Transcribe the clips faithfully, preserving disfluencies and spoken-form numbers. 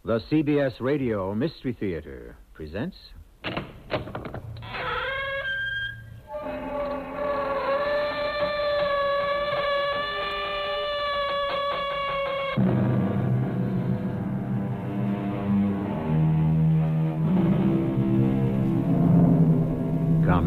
The C B S Radio Mystery Theater presents... Come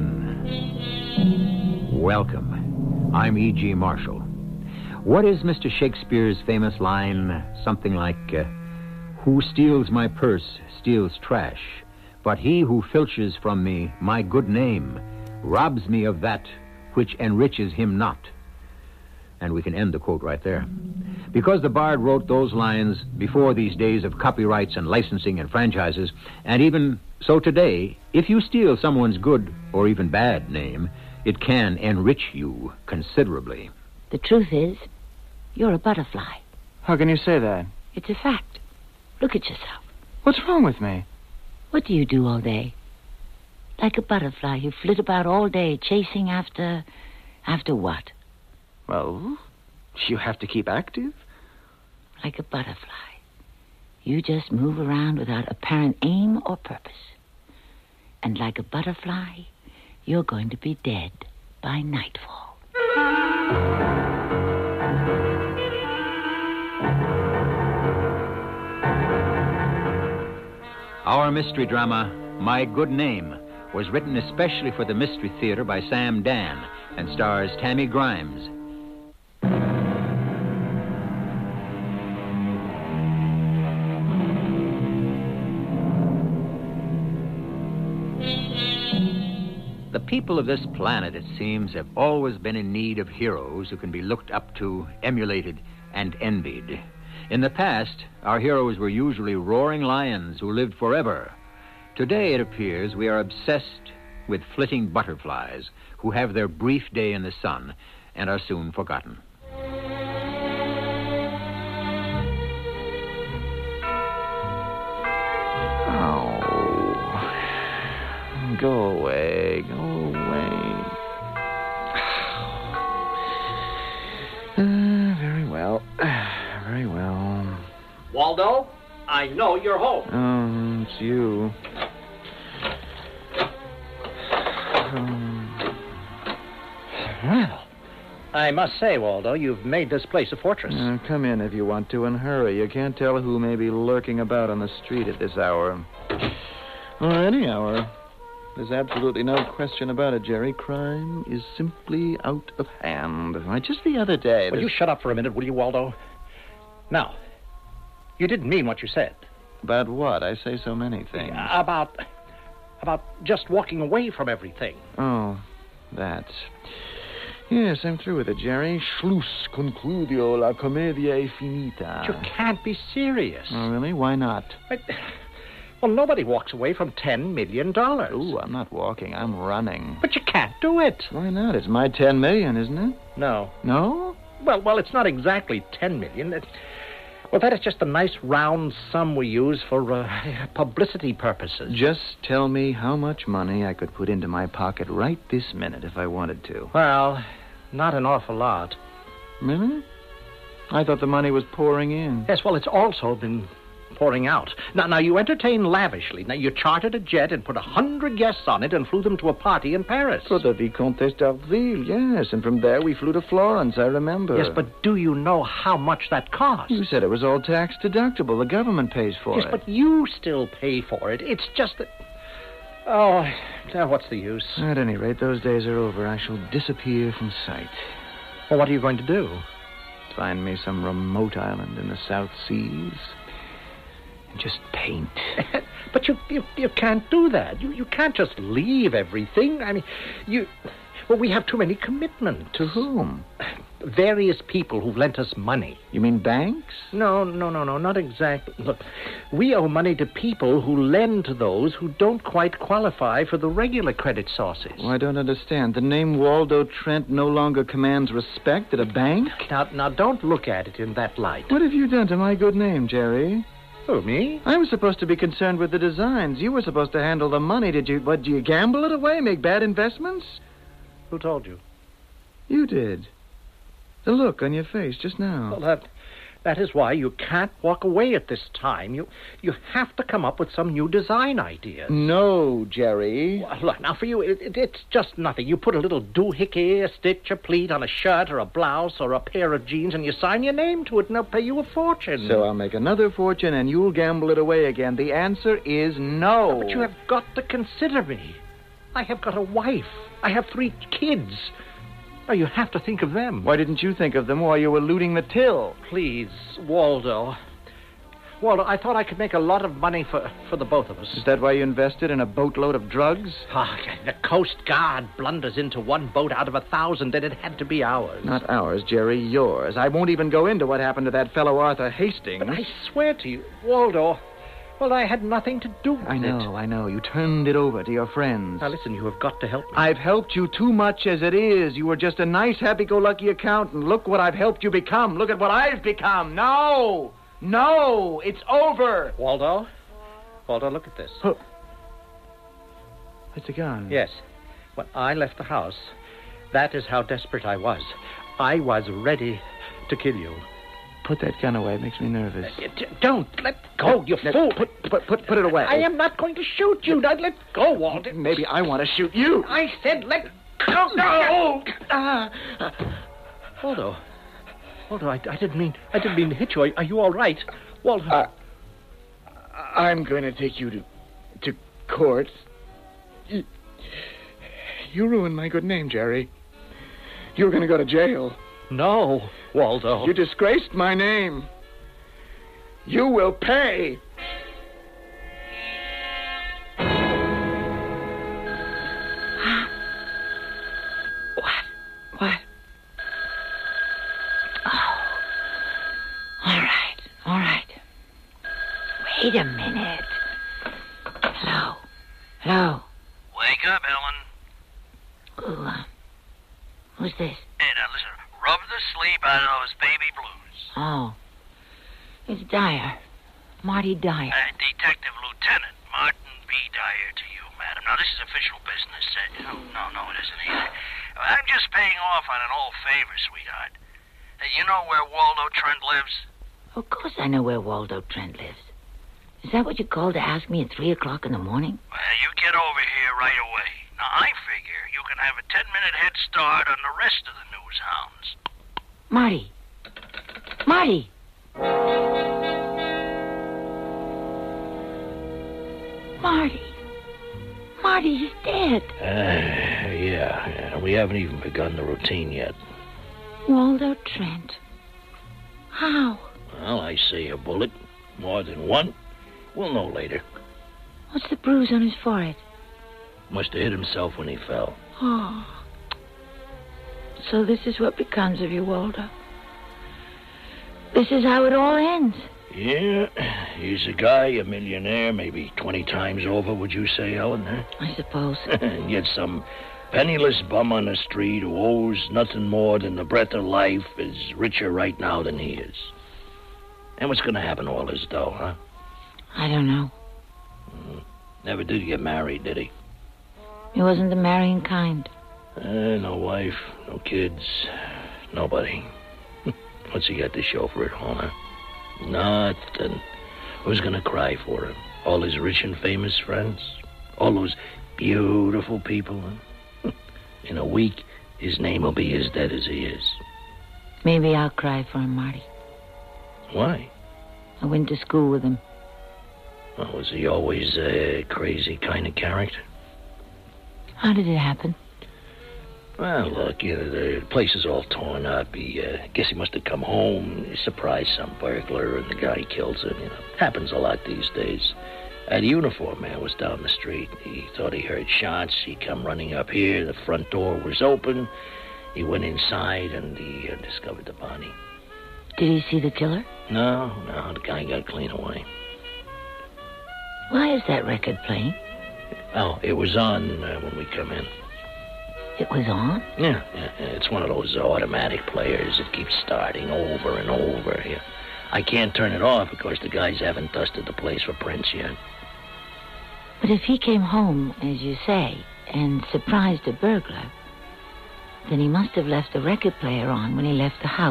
in. Welcome. I'm E G. Marshall. What is Mister Shakespeare's famous line? Something like... Uh, Who steals my purse steals trash, but he who filches from me my good name robs me of that which enriches him not. And we can end the quote right there. Because the bard wrote those lines before these days of copyrights and licensing and franchises, and even so today, if you steal someone's good or even bad name, it can enrich you considerably. The truth is, you're a butterfly. How can you say that? It's a fact. Look at yourself. What's wrong with me? What do you do all day? Like a butterfly, you flit about all day chasing after... after what? Well, you have to keep active. Like a butterfly. You just move around without apparent aim or purpose. And like a butterfly, you're going to be dead by nightfall. Our mystery drama, My Good Name, was written especially for the Mystery Theater by Sam Dan and stars Tammy Grimes. The people of this planet, it seems, have always been in need of heroes who can be looked up to, emulated, and envied. In the past, our heroes were usually roaring lions who lived forever. Today, it appears, we are obsessed with flitting butterflies who have their brief day in the sun and are soon forgotten. Oh. Go away. Go away. Uh, very well. Very well. Waldo, I know you're home. Oh, it's you. Um... Well, I must say, Waldo, you've made this place a fortress. Uh, come in if you want to, and hurry. You can't tell who may be lurking about on the street at this hour. Or any hour. There's absolutely no question about it, Jerry. Crime is simply out of hand. Why, just the other day... Will this... you shut up for a minute, will you, Waldo? Now, you didn't mean what you said. About what? I say so many things. About... about just walking away from everything. Oh, that. Yes, I'm through with it, Jerry. Schluss, concludio, la commedia è finita. But you can't be serious. Oh, really? Why not? But, well, nobody walks away from ten million dollars. Ooh, I'm not walking. I'm running. But you can't do it. Why not? It's my ten million, isn't it? No. No? Well, well, it's not exactly ten million. It, well, that is just a nice round sum we use for uh, publicity purposes. Just tell me how much money I could put into my pocket right this minute if I wanted to. Well, not an awful lot. Really? I thought the money was pouring in. Yes, well, it's also been pouring out. Now, now you entertain lavishly. Now, you chartered a jet and put a hundred guests on it and flew them to a party in Paris. For the Vicomtesse d'Arville, yes. And from there we flew to Florence, I remember. Yes, but do you know how much that cost? You said it was all tax deductible. The government pays for yes, it. Yes, but you still pay for it. It's just that... Oh, now what's the use? At any rate, those days are over. I shall disappear from sight. Well, what are you going to do? Find me some remote island in the South Seas... just paint. But you, you you can't do that. You you can't just leave everything. I mean, you... Well, we have too many commitments. To whom? Various people who've lent us money. You mean banks? No, no, no, no, not exactly. Look, we owe money to people who lend to those who don't quite qualify for the regular credit sources. Well, I don't understand. The name Waldo Trent no longer commands respect at a bank? Now, now, don't look at it in that light. What have you done to my good name, Jerry? Who, me? I was supposed to be concerned with the designs. You were supposed to handle the money. Did you, what, do you gamble it away, make bad investments? Who told you? You did. The look on your face just now. Well, that, That is why you can't walk away at this time. You you have to come up with some new design ideas. No, Jerry. Well, look, now for you, it, it, it's just nothing. You put a little doohickey, a stitch, a pleat on a shirt or a blouse or a pair of jeans, and you sign your name to it, and they'll pay you a fortune. So I'll make another fortune, and you'll gamble it away again. The answer is no. But you have got to consider me. I have got a wife. I have three kids. Now, you have to think of them. Why didn't you think of them while you were looting the till? Please, Waldo. Waldo, I thought I could make a lot of money for, for the both of us. Is that why you invested in a boatload of drugs? Ah, the Coast Guard blunders into one boat out of a thousand, and it had to be ours. Not ours, Jerry, yours. I won't even go into what happened to that fellow Arthur Hastings. But I swear to you, Waldo, well, I had nothing to do with I know, it. I know. You turned it over to your friends. Now, listen, you have got to help me. I've helped you too much as it is. You were just a nice, happy-go-lucky accountant. Look what I've helped you become. Look at what I've become. No! No! It's over! Waldo? Waldo, look at this. Oh. It's a gun. Yes. When I left the house, that is how desperate I was. I was ready to kill you. Put that gun away. It makes me nervous. Uh, d- don't. Let go, you Now, fool. Put, put, put, put it away. I am not going to shoot you. Now, let go, Waldo. Maybe I want to shoot you. I said let go. No! Ah. Waldo. Waldo, I, I didn't mean I didn't mean to hit you. Are, are you all right? Waldo. Uh, I'm going to take you to to court. You, you ruined my good name, Jerry. You were going to go to jail. No, Waldo. You disgraced my name. You will pay. What? What? Oh. All right. All right. Wait a minute. Hello. Hello. Wake up, Ellen. Who, uh, who's this? Hey, now listen. Rub the sleep out of those baby blues. Oh. It's Dyer. Marty Dyer. Uh, Detective Lieutenant Martin B. Dyer to you, madam. Now, this is official business. Uh, no, no, no, it isn't either. I'm just paying off on an old favor, sweetheart. Uh, you know where Waldo Trent lives? Of course I know where Waldo Trent lives. Is that what you called to ask me at three o'clock in the morning? Well, you get over here right away. Now, I figure you can have a ten-minute head start on the rest of the news hounds. Marty. Marty! Marty. Marty, he's dead. Uh, yeah, yeah. We haven't even begun the routine yet. Waldo Trent. How? Well, I say a bullet. More than one. We'll know later. What's the bruise on his forehead? Must have hit himself when he fell. Oh. So this is what becomes of you, Waldo. This is how it all ends. Yeah, he's a guy, a millionaire, maybe twenty times over, would you say, Ellen? Huh? I suppose. And yet some penniless bum on the street who owes nothing more than the breath of life is richer right now than he is. And what's going to happen to all his dough, huh? I don't know. Mm. Never did get married, did he? He wasn't the marrying kind. Uh, no wife, no kids, nobody. What's he got to show for it, huh? Nothing. Who's going to cry for him? All his rich and famous friends? All those beautiful people? Huh? In a week, his name will be as dead as he is. Maybe I'll cry for him, Marty. Why? I went to school with him. Oh, was he always a crazy kind of character? How did it happen? Well, look, you know, the place is all torn up. He, uh, guess he must have come home, surprised some burglar, and the guy kills him. You know, happens a lot these days. Uh, the uniform man was down the street. He thought he heard shots. He come running up here. The front door was open. He went inside, and he uh, discovered the body. Did he see the killer? No, no, the guy got clean away. Why is that record playing? Oh, it was on uh, when we come in. It was on? Yeah, yeah, it's one of those automatic players that keeps starting over and over here. I can't turn it off because the guys haven't dusted the place for prints yet. But if he came home, as you say, and surprised a burglar, then he must have left the record player on when he left the house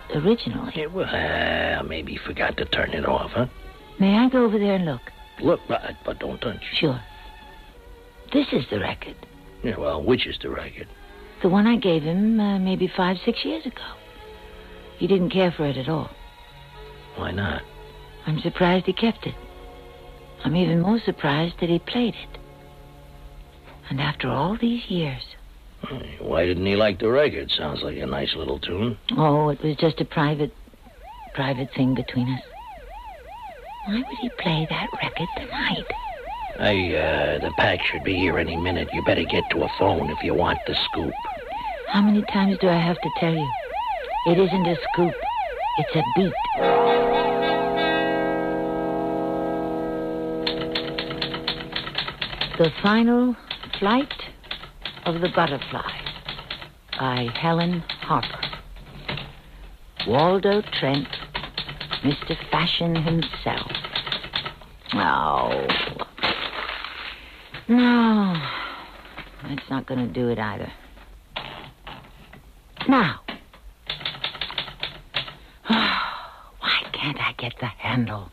originally. Yeah, well, uh, maybe he forgot to turn it off, huh? May I go over there and look? Look, but, but don't touch. Sure. This is the record. Yeah, well, which is the record? The one I gave him uh, maybe five, six years ago. He didn't care for it at all. Why not? I'm surprised he kept it. I'm even more surprised that he played it. And after all these years. Why didn't he like the record? Sounds like a nice little tune. Oh, it was just a private, private thing between us. Why would he play that record tonight? Hey, uh, the pack should be here any minute. You better get to a phone if you want the scoop. How many times do I have to tell you? It isn't a scoop. It's a beat. The Final Flight of the Butterfly by Helen Harper. Waldo Trent, Mister Fashion himself. Oh. No. That's not going to do it either. Now. Why can't I get the handle?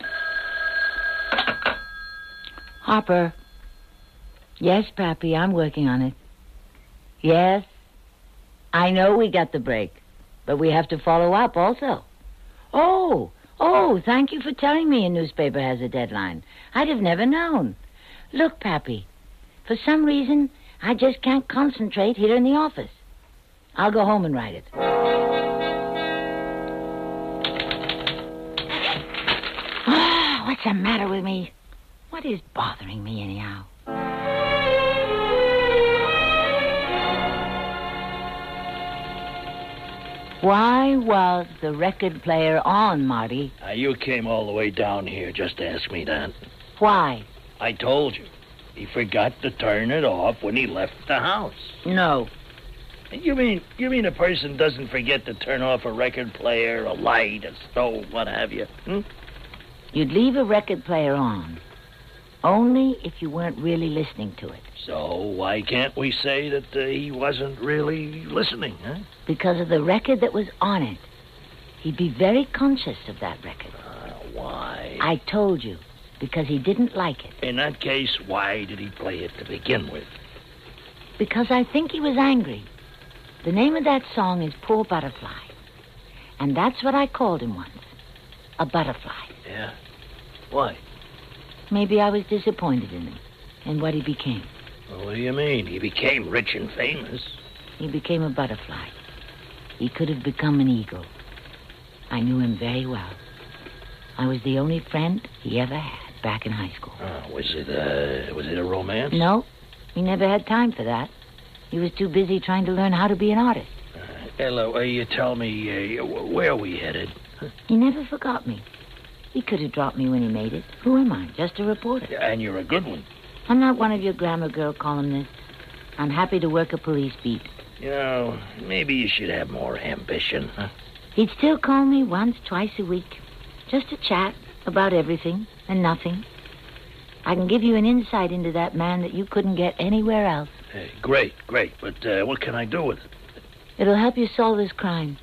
Harper. Yes, Pappy, I'm working on it. Yes. I know we got the break, but we have to follow up also. Oh, oh, thank you for telling me a newspaper has a deadline. I'd have never known. Look, Pappy, for some reason, I just can't concentrate here in the office. I'll go home and write it. Oh, what's the matter with me? What is bothering me anyhow? Why was the record player on, Marty? Uh, you came all the way down here just to ask me that. Why? I told you. He forgot to turn it off when he left the house. No. You mean you mean a person doesn't forget to turn off a record player, a light, a stove, what have you? Hmm? You'd leave a record player on only if you weren't really listening to it. So why can't we say that uh, he wasn't really listening, huh? Because of the record that was on it. He'd be very conscious of that record. Uh, why? I told you, because he didn't like it. In that case, why did he play it to begin with? Because I think he was angry. The name of that song is Poor Butterfly. And that's what I called him once. A butterfly. Yeah? Why? Maybe I was disappointed in him and what he became. Well, what do you mean? He became rich and famous. He became a butterfly. He could have become an eagle. I knew him very well. I was the only friend he ever had back in high school. Oh, was it, uh, was it a romance? No, he never had time for that. He was too busy trying to learn how to be an artist. Uh, hello, uh, you tell me, uh, where are we headed? He never forgot me. He could have dropped me when he made it. Who am I? Just a reporter. And you're a good one. I'm not one of your grammar girl columnists. I'm happy to work a police beat. You know, maybe you should have more ambition, huh? He'd still call me once, twice a week. Just to chat about everything and nothing. I can give you an insight into that man that you couldn't get anywhere else. Hey, great, great. But uh, what can I do with it? It'll help you solve this crime.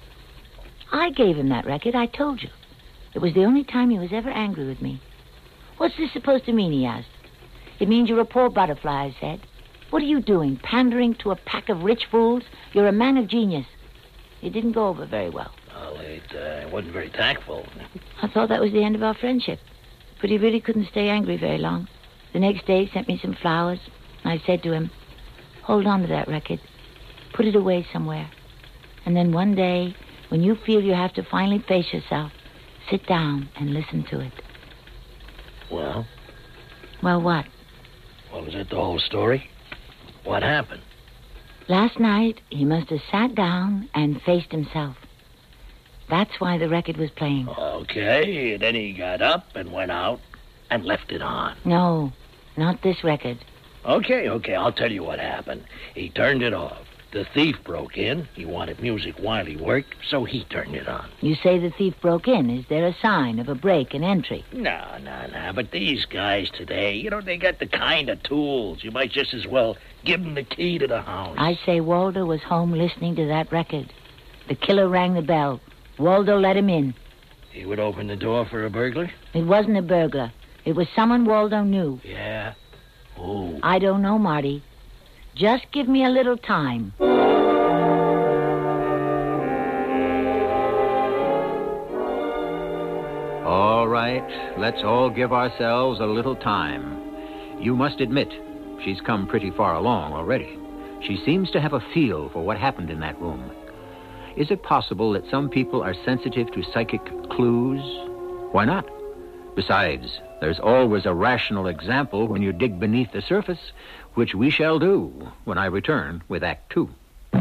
I gave him that record, I told you. It was the only time he was ever angry with me. What's this supposed to mean, he asked. It means you're a poor butterfly, I said. What are you doing, pandering to a pack of rich fools? You're a man of genius. It didn't go over very well. Well, it uh, wasn't very tactful. I thought that was the end of our friendship. But he really couldn't stay angry very long. The next day he sent me some flowers. And I said to him, hold on to that record. Put it away somewhere. And then one day, when you feel you have to finally face yourself, sit down and listen to it. Well? Well, what? Well, is that the whole story? What happened? Last night, he must have sat down and faced himself. That's why the record was playing. Okay, then he got up and went out and left it on. No, not this record. Okay, okay, I'll tell you what happened. He turned it off. The thief broke in. He wanted music while he worked, so he turned it on. You say the thief broke in. Is there a sign of a break and entry? No, no, no. But these guys today, you know, they got the kind of tools. You might just as well give them the key to the house. I say Waldo was home listening to that record. The killer rang the bell. Waldo let him in. He would open the door for a burglar? It wasn't a burglar. It was someone Waldo knew. Yeah? Who? I don't know, Marty. Just give me a little time. All right, let's all give ourselves a little time. You must admit, she's come pretty far along already. She seems to have a feel for what happened in that room. Is it possible that some people are sensitive to psychic clues? Why not? Besides, there's always a rational example when you dig beneath the surface, which we shall do when I return with Act Two.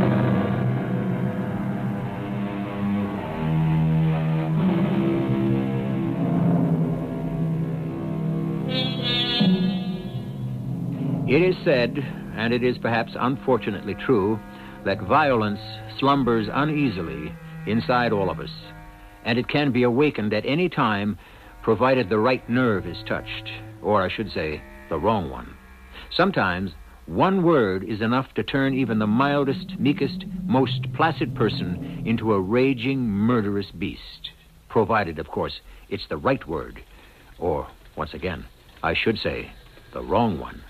It is said, and it is perhaps unfortunately true, that violence slumbers uneasily inside all of us, and it can be awakened at any time, provided the right nerve is touched, or I should say, the wrong one. Sometimes, one word is enough to turn even the mildest, meekest, most placid person into a raging, murderous beast, provided, of course, it's the right word, or, once again, I should say, the wrong one.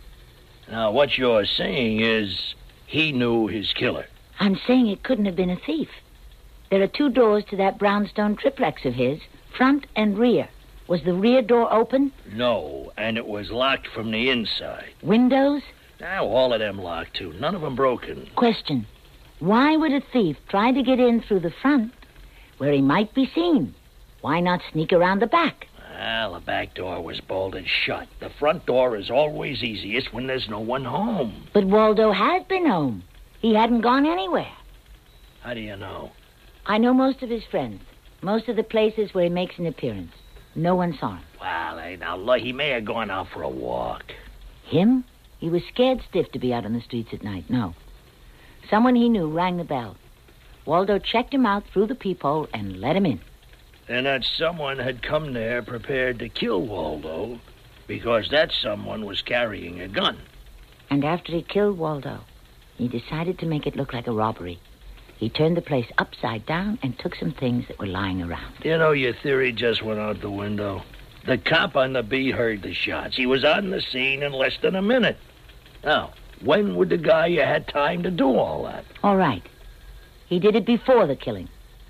Now, what you're saying is he knew his killer. I'm saying it couldn't have been a thief. There are two doors to that brownstone triplex of his, front and rear. Was the rear door open? No, and it was locked from the inside. Windows? Now, all of them locked, too. None of them broken. Question. Why would a thief try to get in through the front, where he might be seen? Why not sneak around the back? Well, the back door was bolted shut. The front door is always easiest when there's no one home. But Waldo has been home. He hadn't gone anywhere. How do you know? I know most of his friends. Most of the places where he makes an appearance. No one saw him. Well, hey, now, look, he may have gone out for a walk. Him? He was scared stiff to be out on the streets at night. No. Someone he knew rang the bell. Waldo checked him out through the peephole and let him in. And that someone had come there prepared to kill Waldo because that someone was carrying a gun. And after he killed Waldo, he decided to make it look like a robbery. He turned the place upside down and took some things that were lying around. You know, your theory just went out the window. The cop on the beat heard the shots. He was on the scene in less than a minute. Now, when would the guy you had time to do all that? All right. He did it before the killing.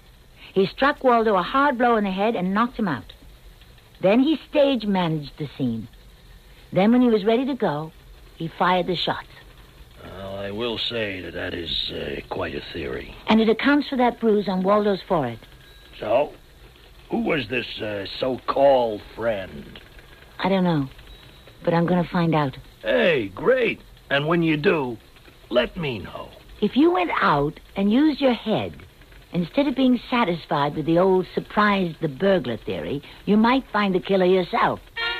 He struck Waldo a hard blow in the head and knocked him out. Then he stage managed the scene. Then when he was ready to go, he fired the shots. Well, I will say that that is uh, quite a theory. And it accounts for that bruise on Waldo's forehead. So, who was this uh, so-called friend? I don't know, but I'm going to find out. Hey, great. And when you do, let me know. If you went out and used your head, instead of being satisfied with the old surprise the burglar theory, you might find the killer yourself.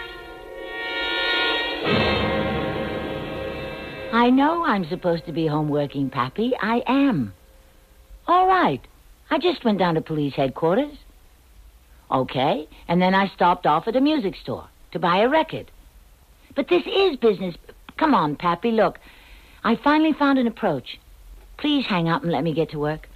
I know I'm supposed to be home working, Pappy. I am. All right. I just went down to police headquarters. Okay. And then I stopped off at a music store to buy a record. But this is business. Come on, Pappy. Look, I finally found an approach. Please hang up and let me get to work.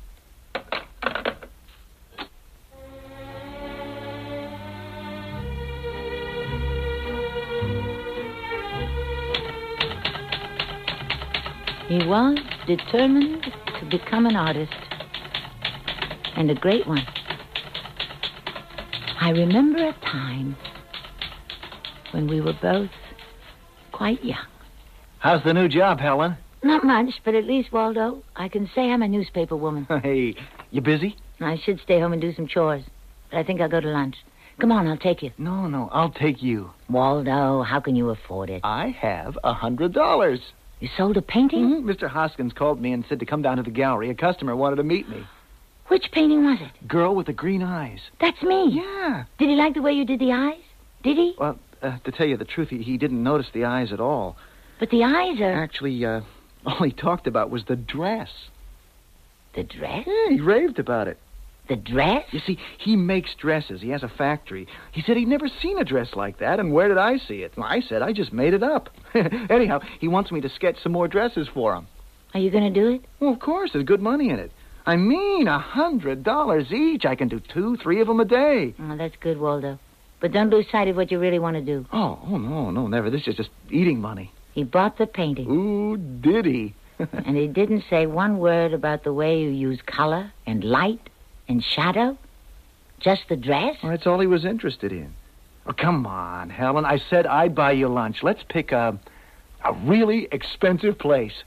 He was determined to become an artist, and a great one. I remember a time when we were both quite young. How's the new job, Helen? Not much, but at least, Waldo, I can say I'm a newspaper woman. Hey, you busy? I should stay home and do some chores, but I think I'll go to lunch. Come on, I'll take you. No, no, I'll take you. Waldo, how can you afford it? I have a hundred dollars. You sold a painting? Mm-hmm. Mister Hoskins called me and said to come down to the gallery. A customer wanted to meet me. Which painting was it? Girl with the green eyes. That's me. Yeah. Did he like the way you did the eyes? Did he? Well, uh, to tell you the truth, he, he didn't notice the eyes at all. But the eyes are... Actually, uh, all he talked about was the dress. The dress? Yeah, he raved about it. The dress? You see, he makes dresses. He has a factory. He said he'd never seen a dress like that, and where did I see it? Well, I said I just made it up. Anyhow, he wants me to sketch some more dresses for him. Are you going to do it? Well, of course, there's good money in it. I mean, a hundred dollars each. I can do two, three of them a day. Oh, that's good, Waldo. But don't lose sight of what you really want to do. Oh, oh, no, no, never. This is just eating money. He bought the painting. Ooh, did he? And he didn't say one word about the way you use color and light and shadow. Just the dress? Well, that's all he was interested in. Oh, come on, Helen. I said I'd buy you lunch. Let's pick a, a really expensive place.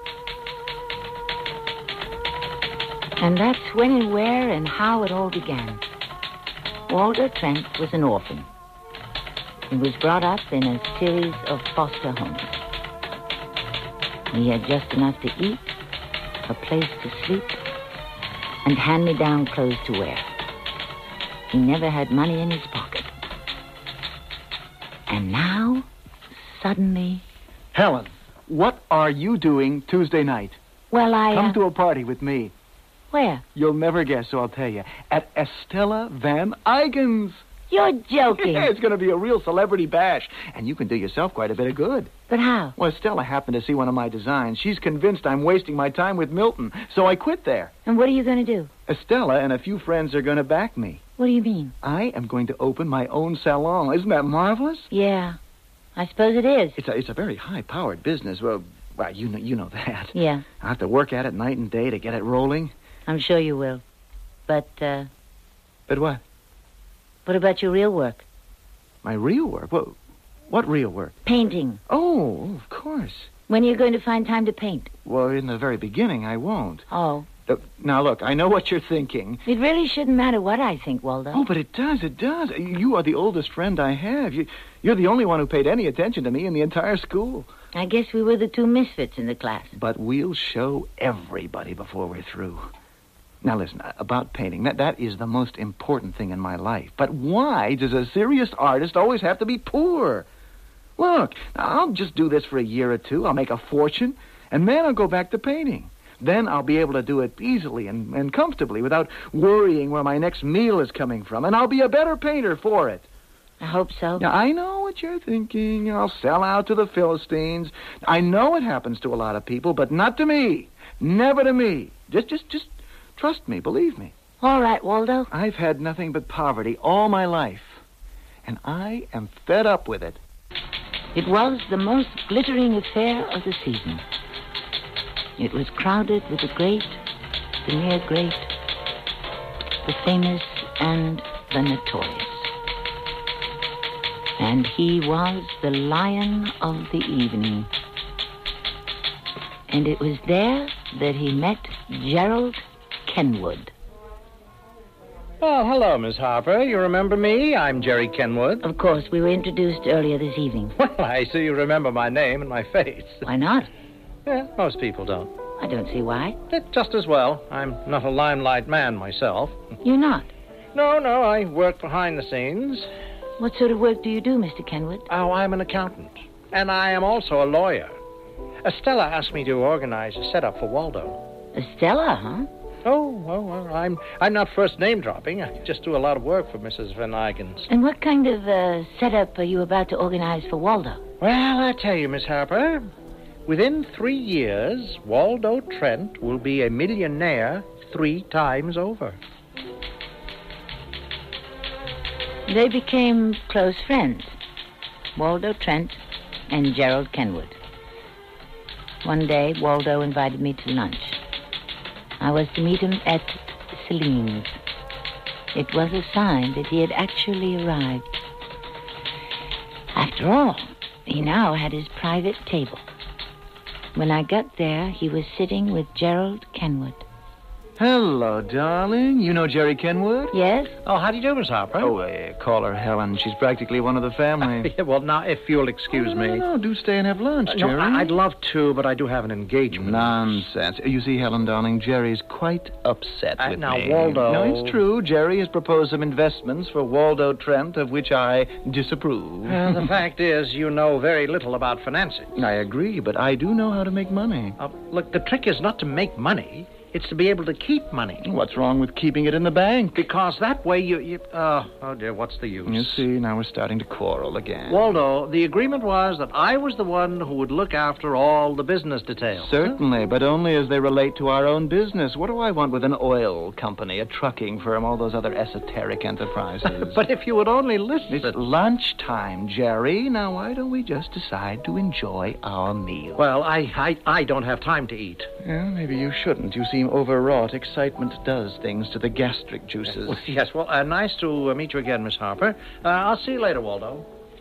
And that's when and where and how it all began. Waldo Trent was an orphan. He was brought up in a series of foster homes. He had just enough to eat, a place to sleep, and hand-me-down clothes to wear. He never had money in his pocket. And now, suddenly... Helen, what are you doing Tuesday night? Well, I... Come uh, to a party with me. Where? You'll never guess, so I'll tell you. At Estella Van Eygen's. You're joking. Yeah, it's going to be a real celebrity bash. And you can do yourself quite a bit of good. But how? Well, Estella happened to see one of my designs. She's convinced I'm wasting my time with Milton, so I quit there. And what are you going to do? Estella and a few friends are going to back me. What do you mean? I am going to open my own salon. Isn't that marvelous? Yeah, I suppose it is. It's a, it's a very high-powered business. Well, well, you know, you know that. Yeah. I have to work at it night and day to get it rolling. I'm sure you will. But, uh... But what? What about your real work? My real work? What, what real work? Painting. Oh, of course. When are you going to find time to paint? Well, in the very beginning, I won't. Oh. Uh, now, look, I know what you're thinking. It really shouldn't matter what I think, Waldo. Oh, but it does, it does. You are the oldest friend I have. You, you're the only one who paid any attention to me in the entire school. I guess we were the two misfits in the class. But we'll show everybody before we're through. Now, listen, about painting, that, that is the most important thing in my life. But why does a serious artist always have to be poor? Look, I'll just do this for a year or two. I'll make a fortune, and then I'll go back to painting. Then I'll be able to do it easily and, and comfortably without worrying where my next meal is coming from, and I'll be a better painter for it. I hope so. Now, I know what you're thinking. I'll sell out to the Philistines. I know it happens to a lot of people, but not to me. Never to me. Just, just, just... Trust me, believe me. All right, Waldo. I've had nothing but poverty all my life, and I am fed up with it. It was the most glittering affair of the season. It was crowded with the great, the near great, the famous, and the notorious. And he was the lion of the evening. And it was there that he met Gerald Kenwood. Oh, hello, Miss Harper. You remember me? I'm Jerry Kenwood. Of course, we were introduced earlier this evening. Well, I see you remember my name and my face. Why not? Yeah, most people don't. I don't see why. Eh, Just as well. I'm not a limelight man myself. You're not. No, no, I work behind the scenes. What sort of work do you do, Mister Kenwood? Oh, I'm an accountant. And I am also a lawyer. Estella asked me to organize a setup for Waldo. Estella, huh? Oh, well, well, I'm I'm not first name dropping. I just do a lot of work for Missus Van Eygen's. And what kind of uh, setup are you about to organize for Waldo? Well, I tell you, Miss Harper, within three years, Waldo Trent will be a millionaire three times over. They became close friends, Waldo Trent and Gerald Kenwood. One day, Waldo invited me to lunch. I was to meet him at Celine's. It was a sign that he had actually arrived. After all, he now had his private table. When I got there, he was sitting with Gerald Kenwood. Hello, darling. You know Jerry Kenwood? Yes? Oh, how do you do, Miss Harper? Oh, uh, call her Helen. She's practically one of the family. Yeah, well, now, if you'll excuse Oh, no, me. No, no, do stay and have lunch, Uh, Jerry. no, I- I'd love to, but I do have an engagement. Nonsense. You see, Helen, darling, Jerry's quite upset Uh, with now, me. Waldo- No, it's true. Jerry has proposed some investments for Waldo Trent, of which I disapprove. Well, the fact is, you know very little about financing. I agree, but I do know how to make money. Uh, look, the trick is not to make money. It's to be able to keep money. What's wrong with keeping it in the bank? Because that way you... you oh, oh, dear, what's the use? You see, now we're starting to quarrel again. Waldo, the agreement was that I was the one who would look after all the business details. Certainly, but only as they relate to our own business. What do I want with an oil company, a trucking firm, all those other esoteric enterprises? But if you would only listen... It's lunchtime, Jerry. Now, why don't we just decide to enjoy our meal? Well, I, I, I don't have time to eat. Yeah, maybe you shouldn't. You seem overwrought. Excitement does things to the gastric juices. Well, yes, well, uh, nice to uh, meet you again, Miss Harper. Uh, I'll see you later, Waldo.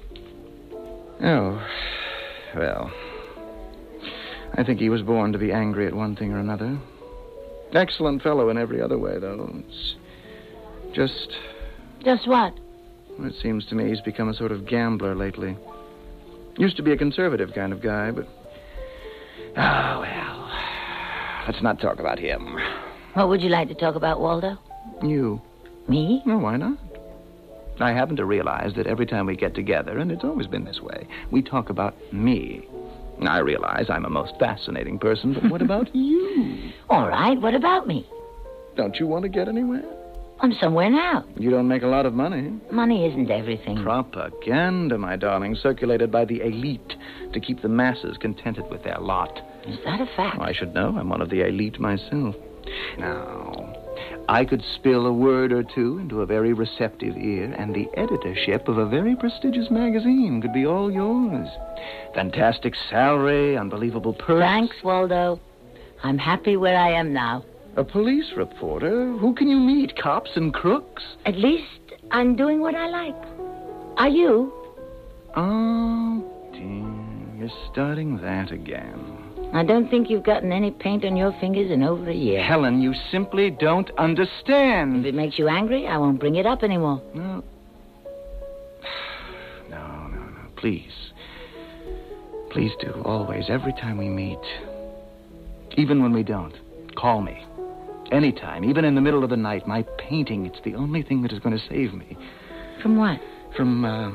Oh, well, I think he was born to be angry at one thing or another. Excellent fellow in every other way, though. It's just... Just what? Well, it seems to me he's become a sort of gambler lately. Used to be a conservative kind of guy, but... Oh, well... Let's not talk about him. What would you like to talk about, Waldo? You. Me? Well, why not? I happen to realize that every time we get together, and it's always been this way, we talk about me. I realize I'm a most fascinating person, but what about you? All right, what about me? Don't you want to get anywhere? I'm somewhere now. You don't make a lot of money. Money isn't everything. Propaganda, my darling, circulated by the elite to keep the masses contented with their lot. Is that a fact? Oh, I should know. I'm one of the elite myself. Now, I could spill a word or two into a very receptive ear, and the editorship of a very prestigious magazine could be all yours. Fantastic salary, unbelievable perks. Thanks, Waldo. I'm happy where I am now. A police reporter? Who can you meet? Cops and crooks? At least I'm doing what I like. Are you? Oh, dear. You're starting that again. I don't think you've gotten any paint on your fingers in over a year. Helen, you simply don't understand. If it makes you angry, I won't bring it up anymore. No. No, no, no. Please. Please do. Always. Every time we meet. Even when we don't. Call me. Anytime. Even in the middle of the night. My painting, it's the only thing that is going to save me. From what? From, uh...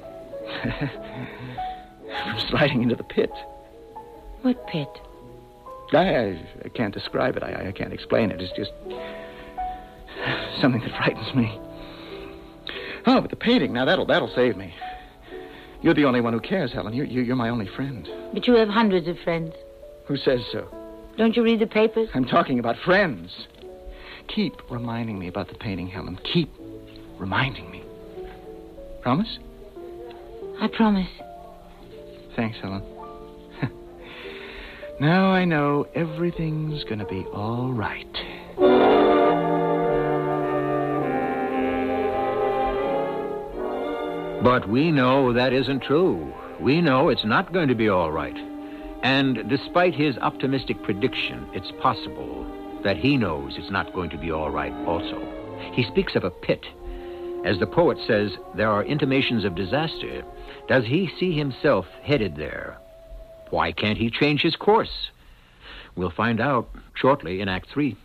from sliding into the pit. What pit? I, I can't describe it. I, I can't explain it. It's just something that frightens me. Oh, but the painting, now that'll that'll save me. You're the only one who cares, Helen. You're, you're my only friend. But you have hundreds of friends. Who says so? Don't you read the papers? I'm talking about friends. Keep reminding me about the painting, Helen. Keep reminding me. Promise? I promise. Thanks, Helen. Now I know everything's going to be all right. But we know that isn't true. We know it's not going to be all right. And despite his optimistic prediction, it's possible that he knows it's not going to be all right also. He speaks of a pit. As the poet says, there are intimations of disaster. Does he see himself headed there? Why can't he change his course? We'll find out shortly in Act Three.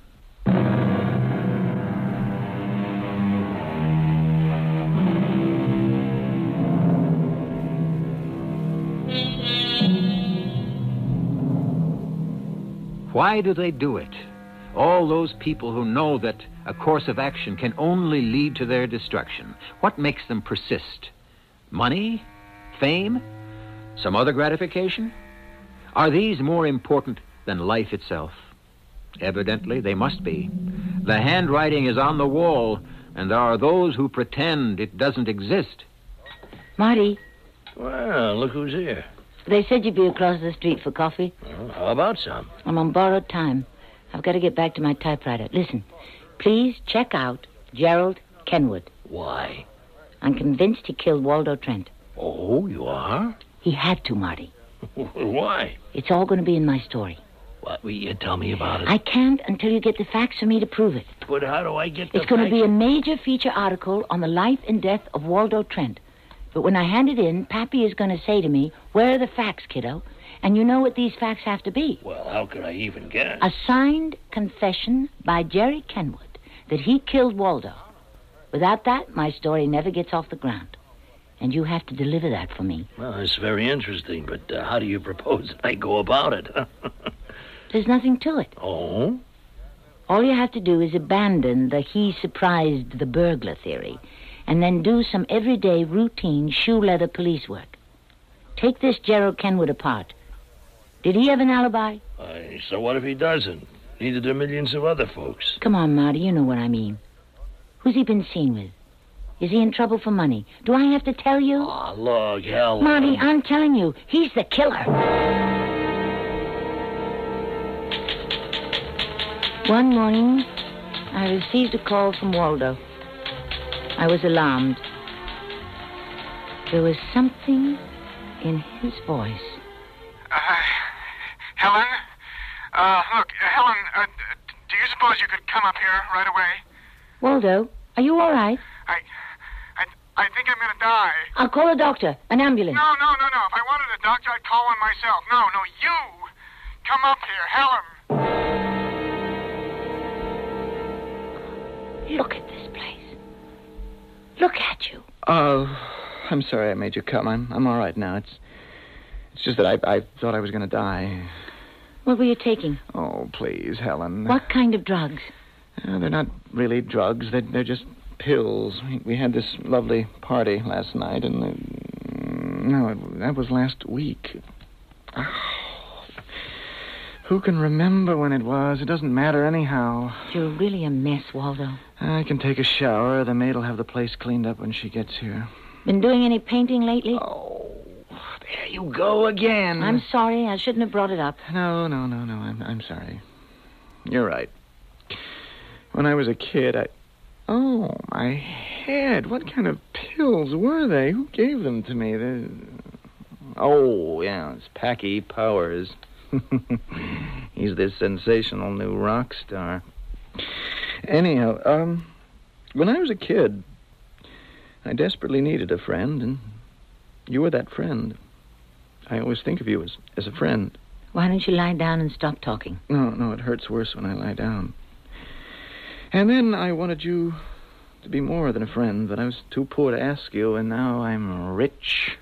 Why do they do it? All those people who know that a course of action can only lead to their destruction. What makes them persist? Money? Fame? Some other gratification? Are these more important than life itself? Evidently, they must be. The handwriting is on the wall, and there are those who pretend it doesn't exist. Marty, Well, look who's here. they said you'd be across the street for coffee. Well, how about some? I'm on borrowed time. I've got to get back to my typewriter. Listen, please check out Gerald Kenwood. Why? I'm convinced he killed Waldo Trent. Oh, you are? He had to, Marty. Why? It's all going to be in my story. What will you tell me about it? I can't until you get the facts for me to prove it. But how do I get the It's going to facts? be a major feature article on the life and death of Waldo Trent. But when I hand it in, Pappy is going to say to me, "Where are the facts, kiddo?" And you know what these facts have to be. Well, how could I even guess? A signed confession by Jerry Kenwood that he killed Waldo. Without that, my story never gets off the ground. And you have to deliver that for me. Well, it's very interesting, but uh, how do you propose that I go about it? There's nothing to it. Oh? All you have to do is abandon the he surprised the burglar theory and then do some everyday routine shoe leather police work. Take this Gerald Kenwood apart. Did he have an alibi? Uh, so what if he doesn't? Neither do millions of other folks. Come on, Marty, you know what I mean. Who's he been seen with? Is he in trouble for money? Do I have to tell you? Oh, look, hell. Marty, I'm telling you, he's the killer. One morning, I received a call from Waldo. I was alarmed. There was something in his voice. Uh, Helen? Uh, look, uh, Helen, uh, do you suppose you could come up here right away? Waldo, are you all right? I, I, I think I'm gonna die. I'll call a doctor, an ambulance. No, no, no, no. If I wanted a doctor, I'd call one myself. No, no, you! Come up here, Helen! Look at this place. Look at you. Oh, I'm sorry I made you come. I'm I'm all right now. It's it's just that I I thought I was going to die. What were you taking? Oh, please, Helen. What kind of drugs? Uh, they're not really drugs. They're, they're just pills. We, we had this lovely party last night, and... The, no, it, that was last week. Oh, who can remember when it was? It doesn't matter anyhow. You're really a mess, Waldo. I can take a shower. The maid'll have the place cleaned up when she gets here. Been doing any painting lately? Oh, there you go again. I'm sorry. I shouldn't have brought it up. No, no, no, no. I'm, I'm sorry. You're right. When I was a kid, I... Oh, my head. What kind of pills were they? Who gave them to me? They're... Oh, yeah, it's Packy Powers. He's this sensational new rock star. Anyhow, um, when I was a kid, I desperately needed a friend, and you were that friend. I always think of you as, as a friend. Why don't you lie down and stop talking? No, no, it hurts worse when I lie down. And then I wanted you to be more than a friend, but I was too poor to ask you, and now I'm rich.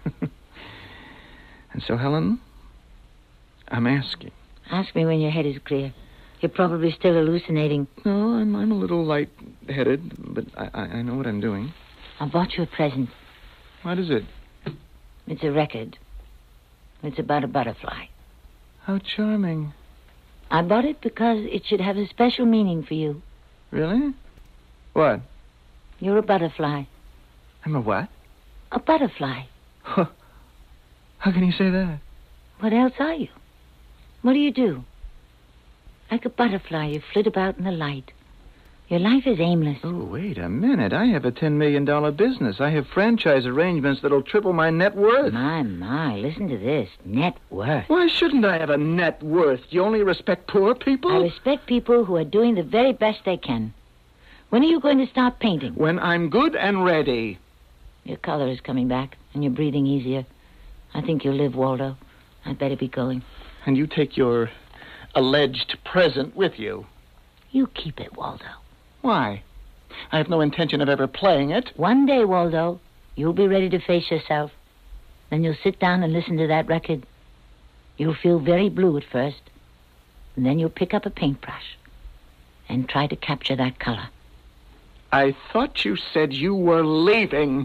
And so, Helen, I'm asking. Ask me when your head is clear. You're probably still hallucinating. No, I'm I'm a little light-headed, but I, I, I know what I'm doing. I bought you a present. What is it? It's a record. It's about a butterfly. How charming. I bought it because it should have a special meaning for you. Really? What? You're a butterfly. I'm a what? A butterfly. Huh. How can you say that? What else are you? What do you do? Like a butterfly, you flit about in the light. Your life is aimless. Oh, wait a minute. I have a ten million dollars business. I have franchise arrangements that'll triple my net worth. My, my, listen to this. Net worth. Why shouldn't I have a net worth? Do you only respect poor people? I respect people who are doing the very best they can. When are you going to start painting? When I'm good and ready. Your color is coming back, and you're breathing easier. I think you'll live, Waldo. I'd better be going. And you take your alleged present with you. You keep it, Waldo. Why? I have no intention of ever playing it. One day, Waldo, you'll be ready to face yourself. Then you'll sit down and listen to that record. You'll feel very blue at first. And then you'll pick up a paintbrush and try to capture that color. I thought you said you were leaving.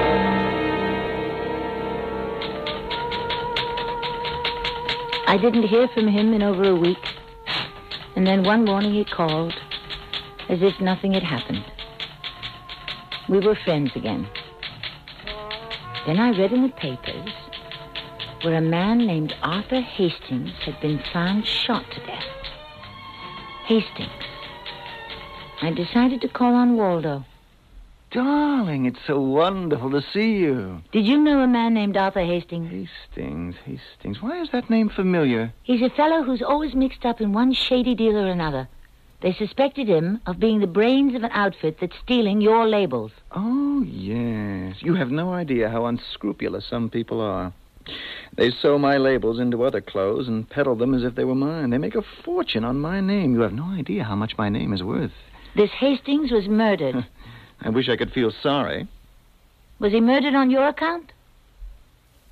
I didn't hear from him in over a week. And then one morning he called, as if nothing had happened. We were friends again. Then I read in the papers where a man named Arthur Hastings had been found shot to death. Hastings. I decided to call on Waldo. Darling, it's so wonderful to see you. Did you know a man named Arthur Hastings? Hastings, Hastings. Why is that name familiar? He's a fellow who's always mixed up in one shady deal or another. They suspected him of being the brains of an outfit that's stealing your labels. Oh, yes. You have no idea how unscrupulous some people are. They sew my labels into other clothes and peddle them as if they were mine. They make a fortune on my name. You have no idea how much my name is worth. This Hastings was murdered. I wish I could feel sorry. Was he murdered on your account?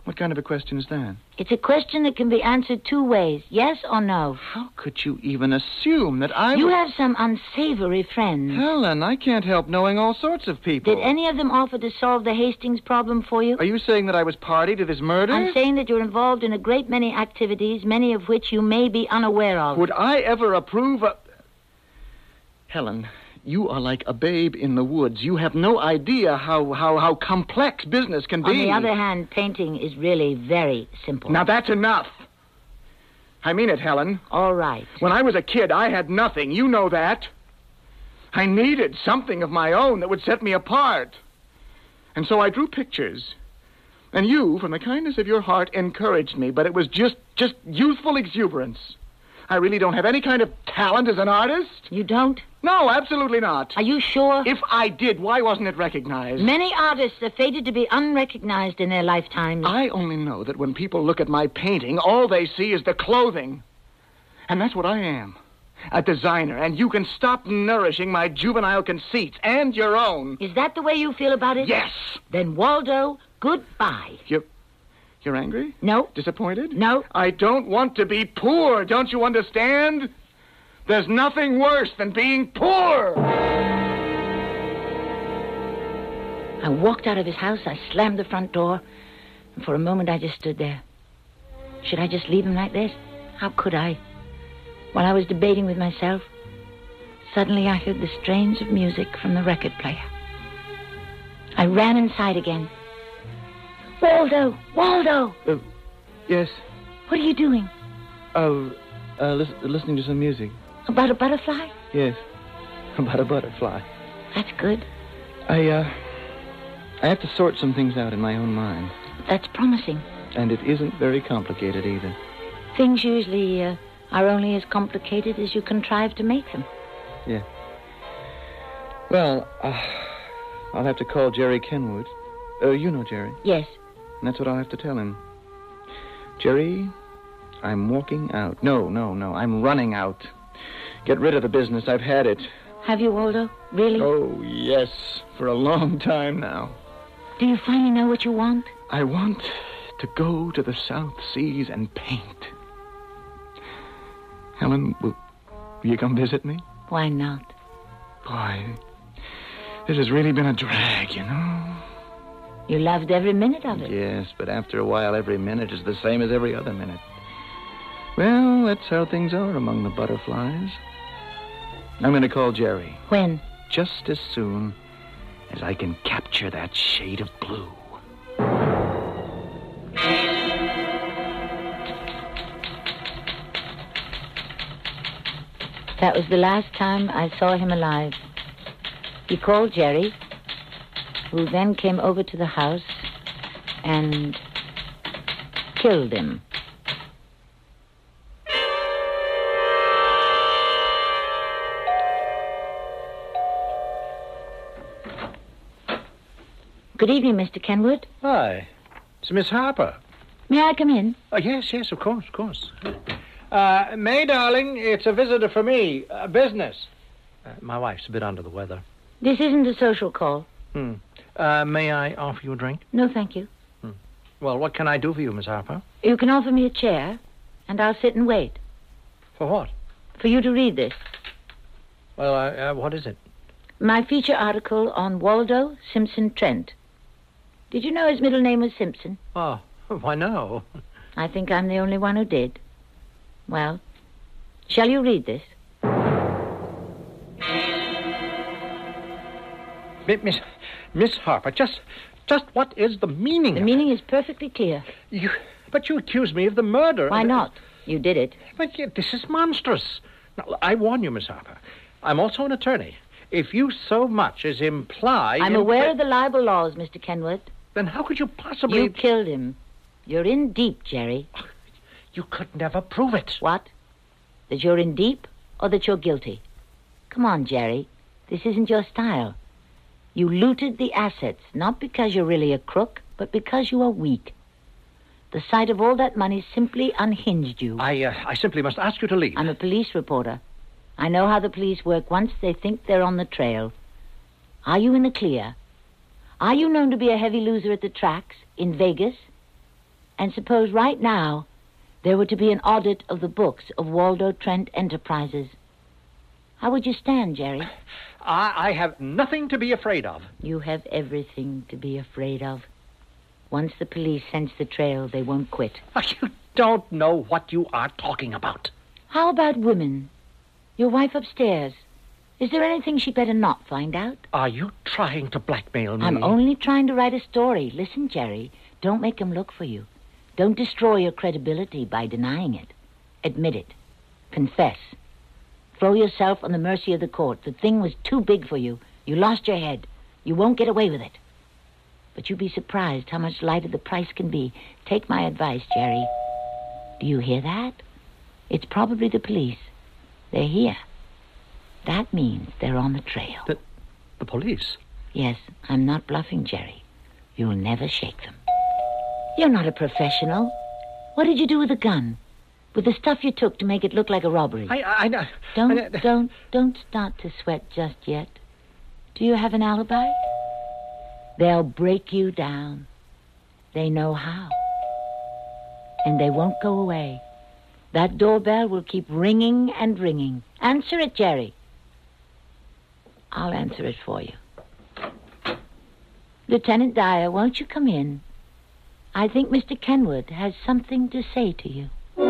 What kind of a question is that? It's a question that can be answered two ways, yes or no. How could you even assume that I... You would- have some unsavory friends. Helen, I can't help knowing all sorts of people. Did any of them offer to solve the Hastings problem for you? Are you saying that I was party to this murder? I'm saying that you're involved in a great many activities, many of which you may be unaware of. Would I ever approve of... Helen, you are like a babe in the woods. You have no idea how, how, how complex business can be. On the other hand, painting is really very simple. Now, that's enough. I mean it, Helen. All right. When I was a kid, I had nothing. You know that. I needed something of my own that would set me apart. And so I drew pictures. And you, from the kindness of your heart, encouraged me, but it was just, just youthful exuberance. I really don't have any kind of talent as an artist. You don't? No, absolutely not. Are you sure? If I did, why wasn't it recognized? Many artists are fated to be unrecognized in their lifetimes. I only know that when people look at my painting, all they see is the clothing. And that's what I am. A designer. And you can stop nourishing my juvenile conceits and your own. Is that the way you feel about it? Yes. Then, Waldo, goodbye. You're, you're angry? No. Disappointed? No. I don't want to be poor. Don't you understand? There's nothing worse than being poor. I walked out of his house. I slammed the front door. And for a moment, I just stood there. Should I just leave him like this? How could I? While I was debating with myself, suddenly I heard the strains of music from the record player. I ran inside again. Waldo! Waldo! Uh, yes. What are you doing? Oh, uh, lis- listening to some music. About a butterfly? Yes. About a butterfly. That's good. I, uh... I have to sort some things out in my own mind. That's promising. And it isn't very complicated either. Things usually uh, are only as complicated as you contrive to make them. Yeah. Well, uh, I'll have to call Jerry Kenwood. Uh, you know Jerry. Yes. And that's what I'll have to tell him. Jerry, I'm walking out. No, no, no. I'm running out. Get rid of the business. I've had it. Have you, Waldo? Really? Oh, yes. For a long time now. Do you finally know what you want? I want to go to the South Seas and paint. Helen, will, will you come visit me? Why not? Boy, this has really been a drag, you know. You loved every minute of it. Yes, but after a while, every minute is the same as every other minute. Well, that's how things are among the butterflies. I'm going to call Jerry. When? Just as soon as I can capture that shade of blue. That was the last time I saw him alive. He called Jerry, who then came over to the house and killed him. Good evening, Mister Kenwood. Hi. It's Miss Harper. May I come in? Oh, yes, yes, of course, of course. Uh, May, darling, it's a visitor for me. Uh, business. Uh, my wife's a bit under the weather. This isn't a social call. Hmm. Uh, may I offer you a drink? No, thank you. Hmm. Well, what can I do for you, Miss Harper? You can offer me a chair, and I'll sit and wait. For what? For you to read this. Well, uh, uh, what is it? My feature article on Waldo Simpson Trent. Did you know his middle name was Simpson? Oh, why no? I think I'm the only one who did. Well, shall you read this? Miss, Miss Harper, just, just what is the meaning? The of meaning is perfectly clear. it? You, but you accuse me of the murder. Why not? You did it. But yet, this is monstrous. Now, I warn you, Miss Harper. I'm also an attorney. If you so much as imply... I'm impl- aware of the libel laws, Mister Kenwood. Then how could you possibly... You killed him. You're in deep, Jerry. You could never prove it. What? That you're in deep or that you're guilty? Come on, Jerry. This isn't your style. You looted the assets, not because you're really a crook, but because you are weak. The sight of all that money simply unhinged you. I, uh, I simply must ask you to leave. I'm a police reporter. I know how the police work once they think they're on the trail. Are you in the clear? Are you known to be a heavy loser at the tracks, in Vegas? And suppose right now there were to be an audit of the books of Waldo Trent Enterprises. How would you stand, Jerry? I, I have nothing to be afraid of. You have everything to be afraid of. Once the police sense the trail, they won't quit. You don't know what you are talking about. How about women? Your wife upstairs. Is there anything she'd better not find out? Are you trying to blackmail me? I'm only trying to write a story. Listen, Jerry, don't make them look for you. Don't destroy your credibility by denying it. Admit it. Confess. Throw yourself on the mercy of the court. The thing was too big for you. You lost your head. You won't get away with it. But you'd be surprised how much lighter the price can be. Take my advice, Jerry. Do you hear that? It's probably the police. They're here. That means they're on the trail. The, the police? Yes, I'm not bluffing, Jerry. You'll never shake them. You're not a professional. What did you do with the gun? With the stuff you took to make it look like a robbery? I... I, I don't, I, don't, don't start to sweat just yet. Do you have an alibi? They'll break you down. They know how. And they won't go away. That doorbell will keep ringing and ringing. Answer it, Jerry. I'll answer it for you. Lieutenant Dyer, won't you come in? I think Mister Kenwood has something to say to you.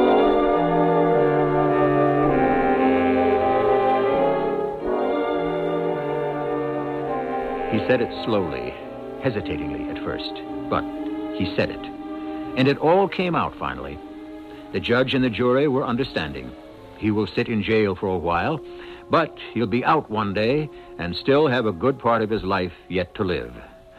He said it slowly, hesitatingly at first, but he said it. And it all came out finally. The judge and the jury were understanding. He will sit in jail for a while, but he'll be out one day and still have a good part of his life yet to live.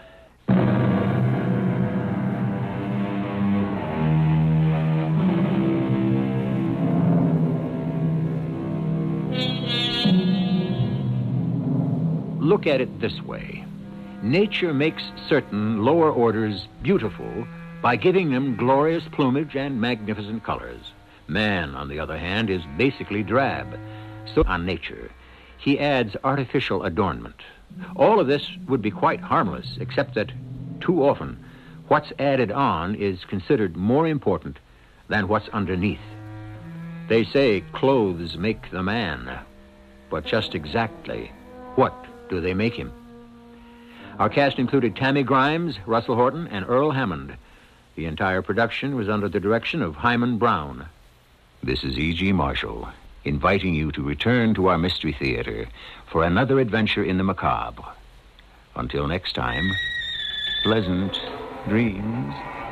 Look at it this way. Nature makes certain lower orders beautiful by giving them glorious plumage and magnificent colors. Man, on the other hand, is basically drab. So on nature, he adds artificial adornment. All of this would be quite harmless, except that too often what's added on is considered more important than what's underneath. They say clothes make the man, but just exactly what do they make him? Our cast included Tammy Grimes, Russell Horton, and Earl Hammond. The entire production was under the direction of Hyman Brown. This is E G. Marshall, inviting you to return to our Mystery Theater for another adventure in the macabre. Until next time, pleasant dreams.